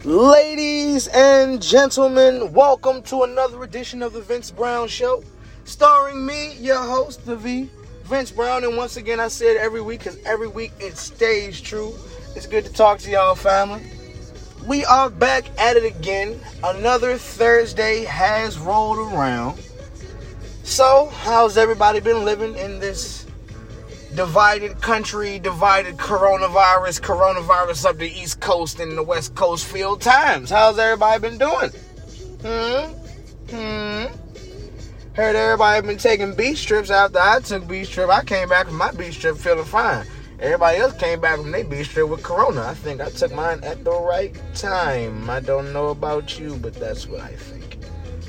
Ladies and gentlemen, welcome to another edition of the Vince Brown Show, starring me, your host, the V, Vince Brown. And once again, I say it every week because every week it stays true. It's good to talk to y'all, family. We are back at it again. Another Thursday has rolled around. So, how's everybody been living in this divided country, divided coronavirus up the East Coast and the West Coast field times? How's everybody been doing? Heard everybody been taking beach trips. After I took beach trip, I came back from my beach trip feeling fine. Everybody else came back from their beach trip with corona. I think I took mine at the right time. I don't know about you, but that's what I think.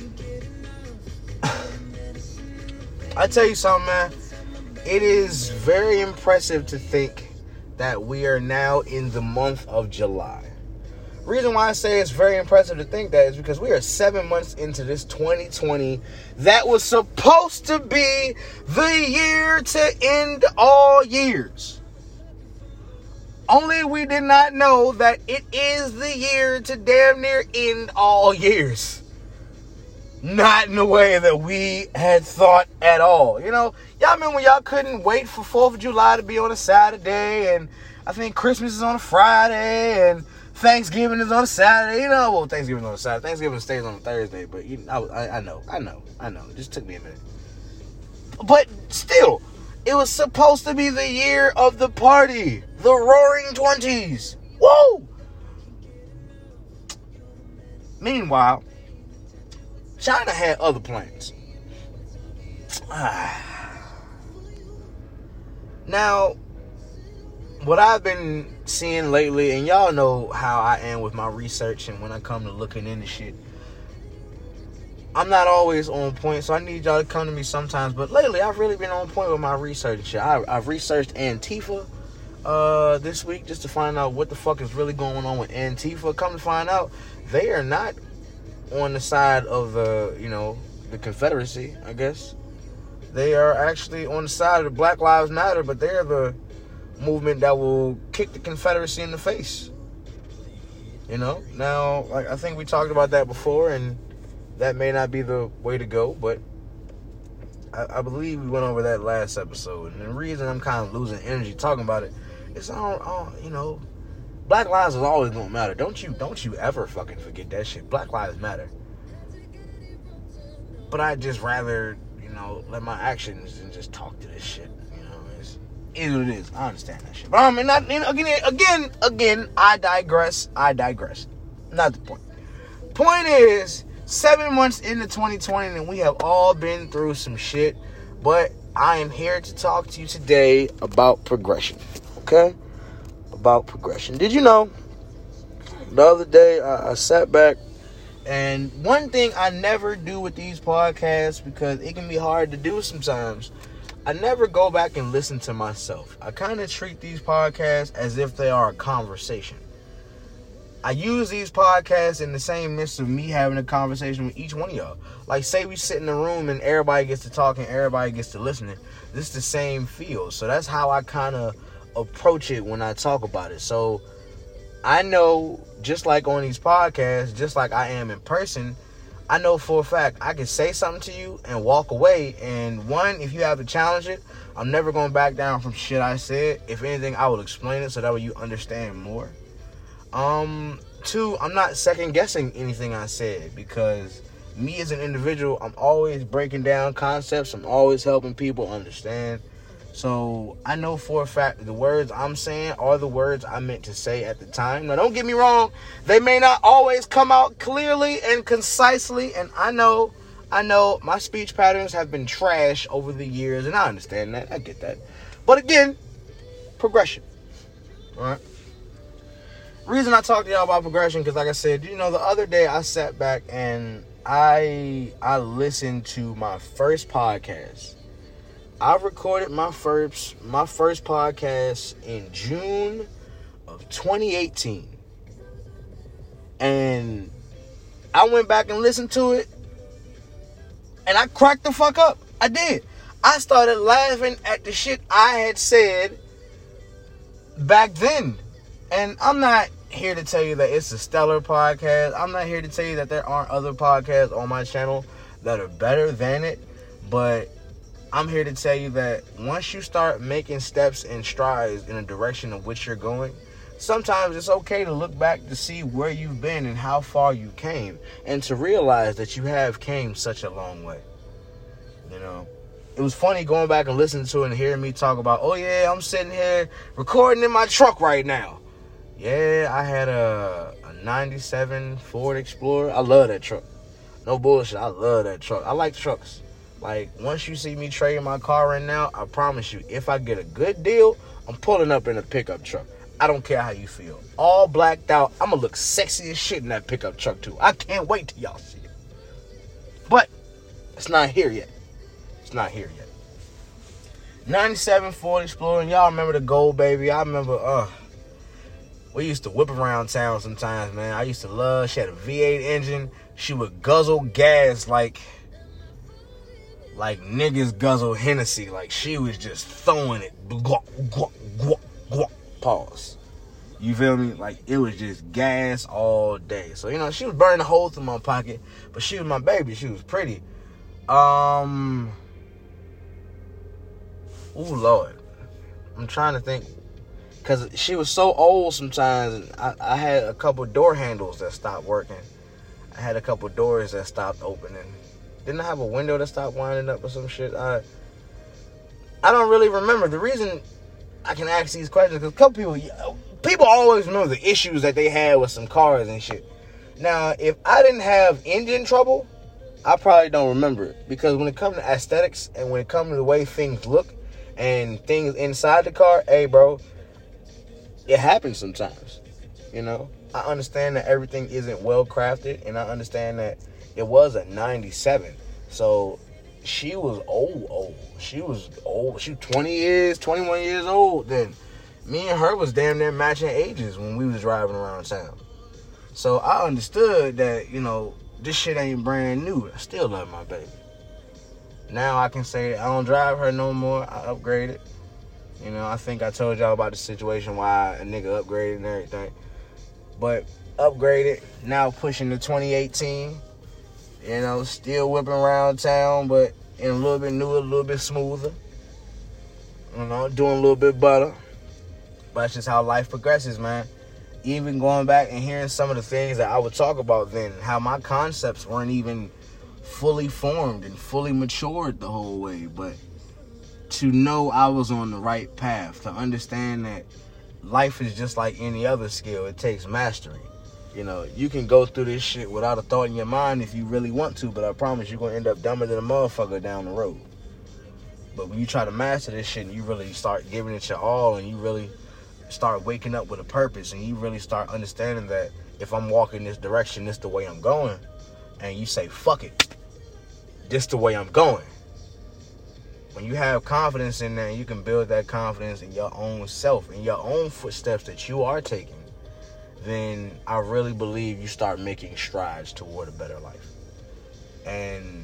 I tell you something, man. It is very impressive to think that we are now in the month of July. Reason why I say it's very impressive to think that is because we are 7 months into this 2020 that was supposed to be the year to end all years. Only we did not know that it is the year to damn near end all years. Not in the way that we had thought at all. You know, y'all remember when y'all couldn't wait for 4th of July to be on a Saturday, and I think Christmas is on a Friday, and Thanksgiving is on a Saturday. You know, well, Thanksgiving is on a Saturday. Thanksgiving stays on a Thursday, but you know, I know. It just took me a minute. But still, it was supposed to be the year of the party. The Roaring 20s. Woo! Meanwhile, China had other plans. Now, what I've been seeing lately, and y'all know how I am with my research and when I come to looking into shit, I'm not always on point, so I need y'all to come to me sometimes. But lately, I've really been on point with my research. I've researched Antifa this week just to find out what the fuck is really going on with Antifa. Come to find out, they are not on the side of the Confederacy, I guess. They are actually on the side of the Black Lives Matter, but they're the movement that will kick the Confederacy in the face. You know? Now, like, I think we talked about that before, and that may not be the way to go, but I believe we went over that last episode. And the reason I'm kind of losing energy talking about it is, Black lives is always gonna matter. Don't you ever fucking forget that shit. Black lives matter. But I'd just rather, let my actions and just talk to this shit. It is what it is. I understand that shit. But I mean, again, I digress. Not the point. Point is, 7 months into 2020 and we have all been through some shit. But I am here to talk to you today about progression. Okay? About progression. Did you know, the other day I sat back, and one thing I never do with these podcasts, because it can be hard to do sometimes, I never go back and listen to myself. I kind of treat these podcasts as if they are a conversation. I use these podcasts in the same midst of me having a conversation with each one of y'all. Like, say we sit in a room and everybody gets to talking, everybody gets to listening. This is the same feel. So that's how I kind of approach it when I talk about it. So I know, just like on these podcasts, just like I am in person, I know for a fact I can say something to you and walk away. And one, if you have to challenge it, I'm never going to back down from shit I said. If anything, I will explain it so that way you understand more. Two, I'm not second guessing anything I said, because me as an individual, I'm always breaking down concepts. I'm always helping people understand. So I know for a fact the words I'm saying are the words I meant to say at the time. Now, don't get me wrong. They may not always come out clearly and concisely. And I know my speech patterns have been trash over the years. And I understand that. I get that. But again, progression. All right. Reason I talked to y'all about progression, because like I said, the other day I sat back and I listened to my first podcast. I recorded my first podcast in June of 2018. And I went back and listened to it, and I cracked the fuck up. I did. I started laughing at the shit I had said back then. And I'm not here to tell you that it's a stellar podcast. I'm not here to tell you that there aren't other podcasts on my channel that are better than it. But I'm here to tell you that once you start making steps and strides in a direction of which you're going, sometimes it's okay to look back to see where you've been and how far you came, and to realize that you have came such a long way. You know, it was funny going back and listening to it and hearing me talk about, oh yeah, I'm sitting here recording in my truck right now. Yeah, I had a 97 Ford Explorer. I love that truck. No bullshit, I love that truck. I like trucks. Like, once you see me trading my car in now, I promise you, if I get a good deal, I'm pulling up in a pickup truck. I don't care how you feel. All blacked out. I'm going to look sexy as shit in that pickup truck, too. I can't wait till y'all see it. But it's not here yet. It's not here yet. 97 Ford Explorer. And y'all remember the gold, baby. I remember, we used to whip around town sometimes, man. I used to love, she had a V8 engine. She would guzzle gas like niggas guzzle Hennessy. Like, she was just throwing it. Guap, guap, guap, guap. Pause. You feel me? Like, it was just gas all day. So, you know, she was burning a hole through my pocket, but she was my baby. She was pretty. Ooh, Lord. I'm trying to think. Because she was so old sometimes, and I had a couple door handles that stopped working. I had a couple doors that stopped opening. Didn't I have a window that stopped winding up or some shit? I don't really remember. The reason I can ask these questions because a couple people always remember the issues that they had with some cars and shit. Now, if I didn't have engine trouble, I probably don't remember it. Because when it comes to aesthetics and when it comes to the way things look and things inside the car, hey, bro, it happens sometimes. You know, I understand that everything isn't well crafted, and I understand that it was a 97. So she was old. She was old. She was 21 years old then. Me and her was damn near matching ages when we was driving around town. So I understood that, you know, this shit ain't brand new. I still love my baby. Now I can say I don't drive her no more. I upgraded. You know, I think I told y'all about the situation why a nigga upgraded and everything. But upgraded, now pushing to 2018. You know, still whipping around town, but in a little bit newer, a little bit smoother. You know, doing a little bit better. But that's just how life progresses, man. Even going back and hearing some of the things that I would talk about then, how my concepts weren't even fully formed and fully matured the whole way. But to know I was on the right path, to understand that life is just like any other skill. It takes mastery. You know, you can go through this shit without a thought in your mind if you really want to, but I promise you're going to end up dumber than a motherfucker down the road. But when you try to master this shit and you really start giving it your all and you really start waking up with a purpose and you really start understanding that if I'm walking this direction, this the way I'm going, and you say, fuck it, this the way I'm going. When you have confidence in that, you can build that confidence in your own self, in your own footsteps that you are taking, then I really believe you start making strides toward a better life. And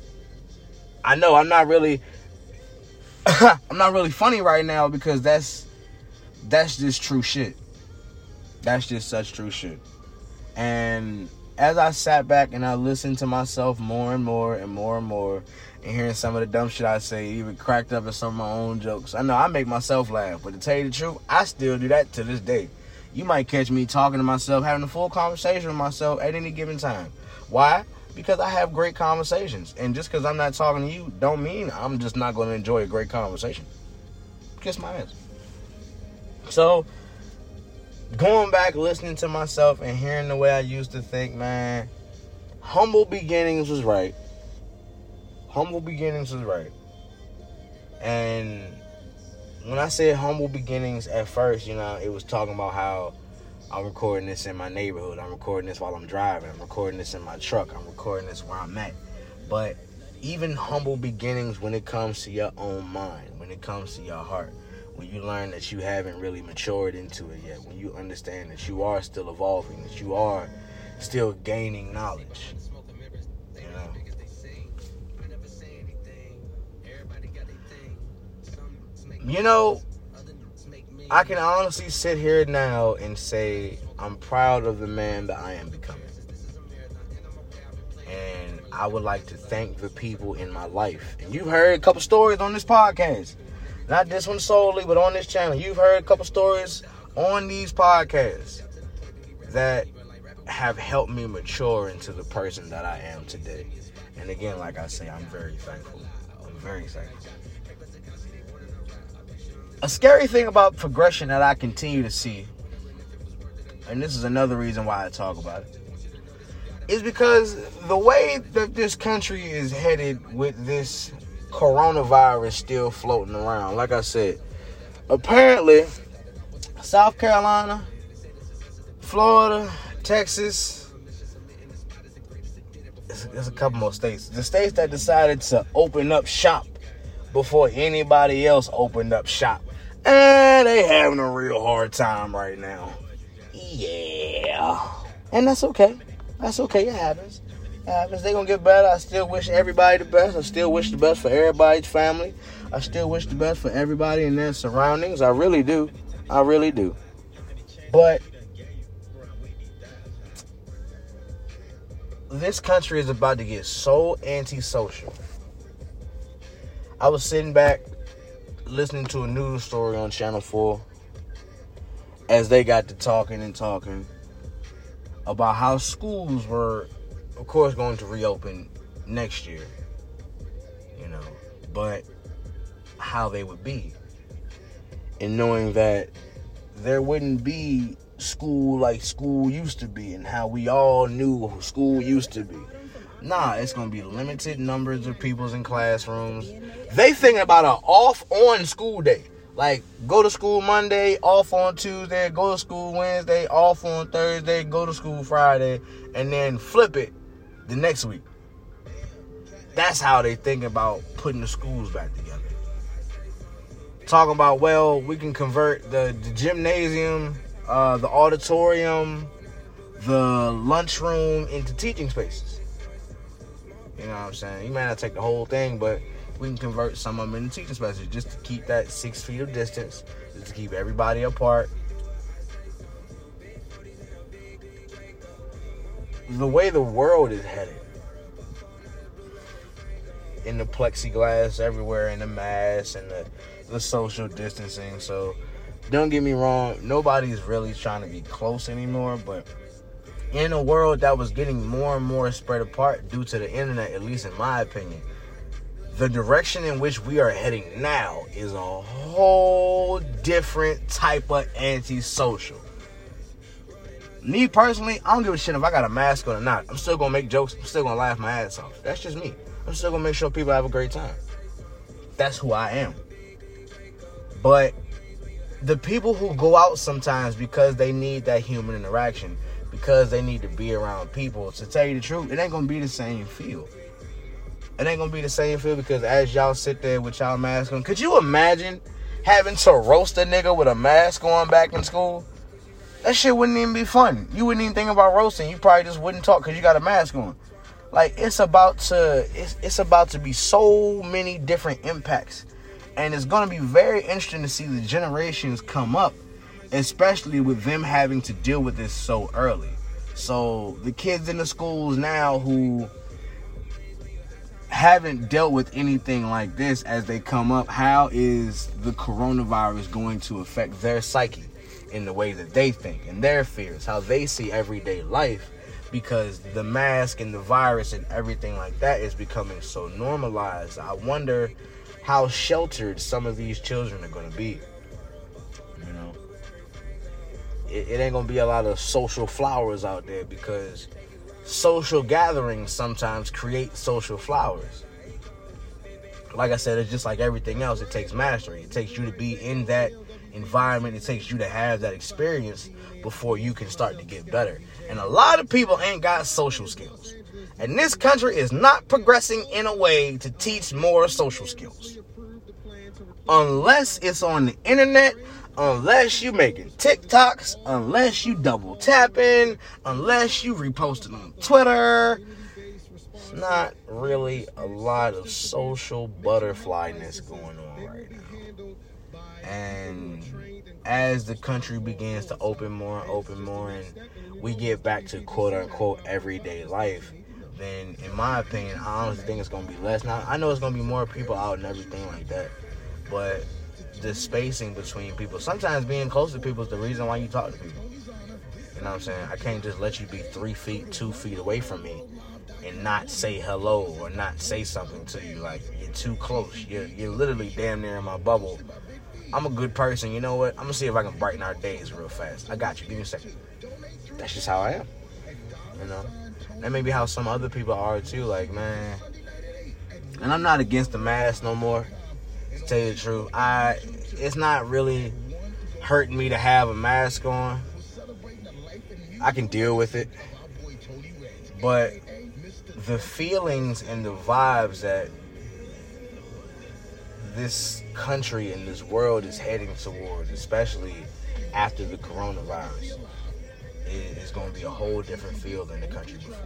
I know I'm not really funny right now because that's just true shit. That's just such true shit. And as I sat back and I listened to myself more and more and more and more, and hearing some of the dumb shit I say, even cracked up at some of my own jokes. I know I make myself laugh, but to tell you the truth, I still do that to this day. You might catch me talking to myself, having a full conversation with myself at any given time. Why? Because I have great conversations. And just because I'm not talking to you don't mean I'm just not going to enjoy a great conversation. Kiss my ass. So, going back, listening to myself and hearing the way I used to think, man, humble beginnings was right. Humble beginnings was right. And when I said humble beginnings at first, you know, it was talking about how I'm recording this in my neighborhood. I'm recording this while I'm driving. I'm recording this in my truck. I'm recording this where I'm at. But even humble beginnings when it comes to your own mind, when it comes to your heart, when you learn that you haven't really matured into it yet, when you understand that you are still evolving, that you are still gaining knowledge. You know, I can honestly sit here now and say I'm proud of the man that I am becoming. And I would like to thank the people in my life. And you've heard a couple stories on this podcast. Not this one solely, but on this channel. You've heard a couple stories on these podcasts that have helped me mature into the person that I am today. And again, like I say, I'm very thankful. I'm very thankful. A scary thing about progression that I continue to see, and this is another reason why I talk about it, is because the way that this country is headed with this coronavirus still floating around. Like I said, apparently South Carolina, Florida, Texas, there's a couple more states. The states that decided to open up shop before anybody else opened up shop. And they having a real hard time right now. Yeah. And that's okay. That's okay. It happens. They're going to get better. I still wish everybody the best. I still wish the best for everybody's family. I still wish the best for everybody in their surroundings. I really do. I really do. But this country is about to get so antisocial. I was sitting back listening to a news story on Channel 4 as they got to talking about how schools were, of course, going to reopen next year, but how they would be. And knowing that there wouldn't be school like school used to be and how we all knew school used to be. Nah, it's going to be limited numbers of people in classrooms. They thinking about an off-on school day. Like, go to school Monday, off on Tuesday, go to school Wednesday, off on Thursday, go to school Friday, and then flip it the next week. That's how they think about putting the schools back together. Talking about, well, we can convert the gymnasium, the auditorium, the lunchroom into teaching spaces. You know what I'm saying? You may not take the whole thing, but we can convert some of them into teaching spaces just to keep that 6 feet of distance, just to keep everybody apart. The way the world is headed, in the plexiglass everywhere, and the masks, and the social distancing. So don't get me wrong, nobody's really trying to be close anymore, but in a world that was getting more and more spread apart due to the internet, at least in my opinion, the direction in which we are heading now is a whole different type of antisocial. Me personally, I don't give a shit if I got a mask on or not. I'm still gonna make jokes. I'm still gonna laugh my ass off. That's just me. I'm still gonna make sure people have a great time. That's who I am. But the people who go out sometimes because they need that human interaction, because they need to be around people, to tell you the truth, it ain't gonna be the same feel. It ain't gonna be the same feel because as y'all sit there with y'all mask on, could you imagine having to roast a nigga with a mask on back in school? That shit wouldn't even be fun. You wouldn't even think about roasting. You probably just wouldn't talk because you got a mask on. Like, it's about to be so many different impacts. And it's gonna be very interesting to see the generations come up, especially with them having to deal with this so early. So the kids in the schools now who haven't dealt with anything like this as they come up, how is the coronavirus going to affect their psyche in the way that they think and their fears, how they see everyday life, because the mask and the virus and everything like that is becoming so normalized. I wonder how sheltered some of these children are going to be. You know, it ain't going to be a lot of social flowers out there, because social gatherings sometimes create social flowers. Like I said, it's just like everything else. It takes mastery. It takes you to be in that environment. It takes you to have that experience before you can start to get better. And a lot of people ain't got social skills. And this country is not progressing in a way to teach more social skills. Unless it's on the internet, unless you making TikToks, unless you double tapping, unless you reposting on Twitter. It's not really a lot of social butterflyness going on right now. And as the country begins to open more, and we get back to quote-unquote everyday life, then, in my opinion, I honestly think it's going to be less. Now, I know it's going to be more people out and everything like that, but the spacing between people, sometimes being close to people is the reason why you talk to people. You know what I'm saying? I can't just let you be 3 feet, 2 feet away from me and not say hello or not say something to you. Like, you're too close. You're literally damn near in my bubble. I'm a good person. You know what? I'm going to see if I can brighten our days real fast. I got you. Give me a second. That's just how I am. You know? That may be how some other people are, too. Like, man. And I'm not against the mask no more, to tell you the truth. It's not really hurting me to have a mask on. I can deal with it. But the feelings and the vibes that this country and this world is heading towards, especially after the coronavirus, is going to be a whole different feel than the country before.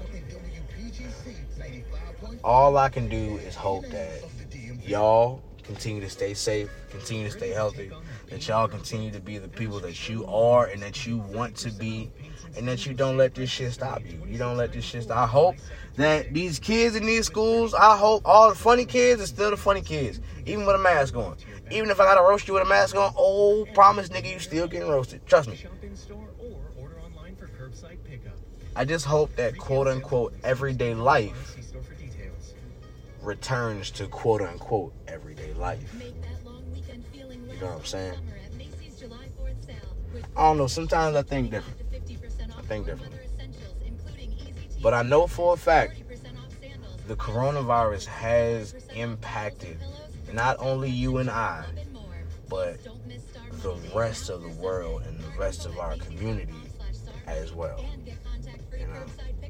All I can do is hope that y'all continue to stay safe, continue to stay healthy, that y'all continue to be the people that you are and that you want to be, and that you don't let this shit stop you. You don't let this shit stop. I hope that these kids in these schools, I hope all the funny kids are still the funny kids, even with a mask on. Even if I gotta roast you with a mask on, oh, promise, nigga, you still getting roasted. Trust me. I just hope that quote-unquote everyday life returns to quote-unquote everyday life. You know what I'm saying? I don't know. Sometimes I think different. But I know for a fact the coronavirus has impacted not only you and I, but the rest of the world and the rest of our community as well. You know?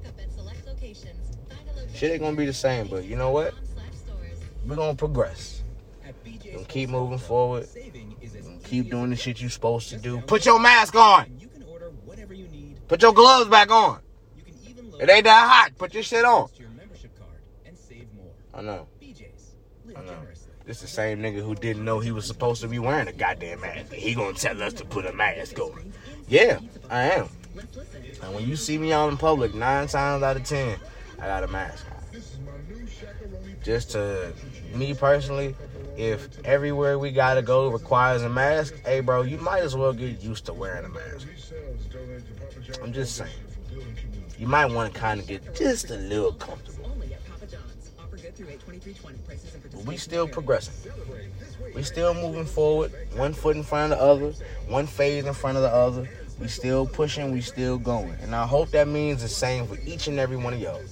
Shit ain't gonna be the same, but you know what? We're gonna progress. We're gonna keep moving forward. We're gonna keep doing the shit you're supposed to do. Put your mask on! Put your gloves back on! It ain't that hot. Put your shit on. I know. This the same nigga who didn't know he was supposed to be wearing a goddamn mask. He gonna tell us to put a mask on. Yeah, I am. And when you see me out in public, 9 times out of 10, I got a mask on. Just to me personally, if everywhere we gotta go requires a mask, hey bro, you might as well get used to wearing a mask. I'm just saying. You might want to kind of get just a little comfortable. But we still progressing. We still moving forward. 1 foot in front of the other. 1 phase in front of the other. We still pushing. We still going. And I hope that means the same for each and every one of y'all.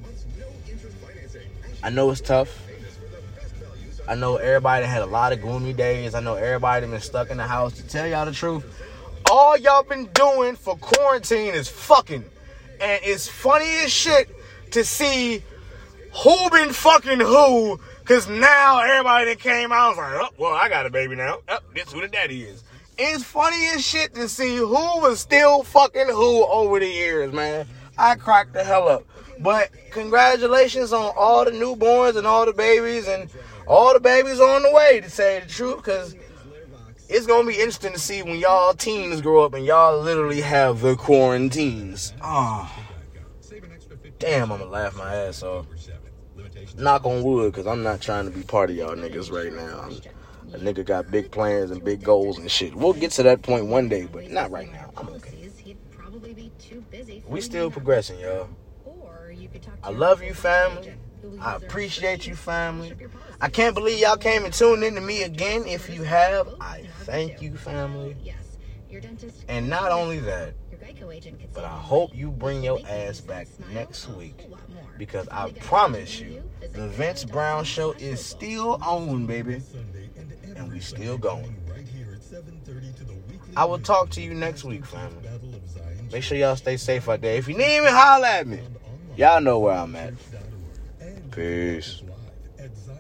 I know it's tough. I know everybody had a lot of gloomy days. I know everybody been stuck in the house. To tell y'all the truth, all y'all been doing for quarantine is fucking. And it's funny as shit to see who been fucking who, because now everybody that came out was like, oh, well, I got a baby now. Oh, this who the daddy is. It's funny as shit to see who was still fucking who over the years, man. I cracked the hell up. But congratulations on all the newborns and all the babies and all the babies on the way, to say the truth, because it's going to be interesting to see when y'all teens grow up and y'all literally have the quarantines. Oh, damn, I'm going to laugh my ass off. Knock on wood, because I'm not trying to be part of y'all niggas right now. A nigga got big plans and big goals and shit. We'll get to that point one day, but not right now. I'm okay. We still progressing, y'all. I love you, family. I appreciate you, family. I can't believe y'all came and tuned in to me again. If you have, I thank you, family. And not only that, but I hope you bring your ass back next week, because I promise you, the Vince Brown Show is still on, baby. And we still going. I will talk to you next week, family. Make sure y'all stay safe out there. If you need me, holler at me. Y'all know where I'm at. Peace.